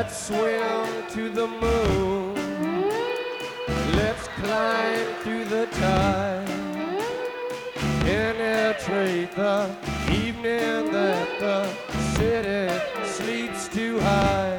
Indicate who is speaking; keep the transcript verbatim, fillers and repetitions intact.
Speaker 1: Let's swim to the moon. Let's climb through the tide. Penetrate the evening that the city sleeps too high.